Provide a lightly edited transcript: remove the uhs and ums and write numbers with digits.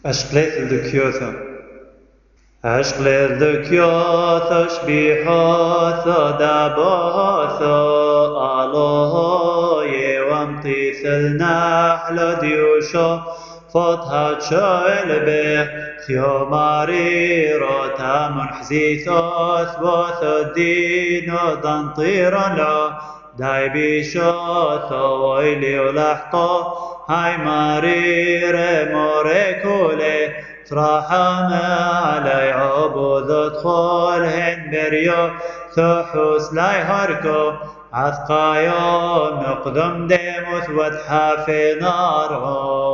أشقليت الدكيوثا أشقليت الدكيوثا شبيحوثا دابوثا الله يومطيث النحل ديوشو فطهت شويل به ثيو ماريرو تامن حزيثوث بوث الدين ودنطير له داي بيشوث ويلي ولحطو هاي مارير موريكولي ترحم علي عبود ادخلهن بريو ثحوس لاي هركو عثقا يوم نقدم ديموث وتحافي نارو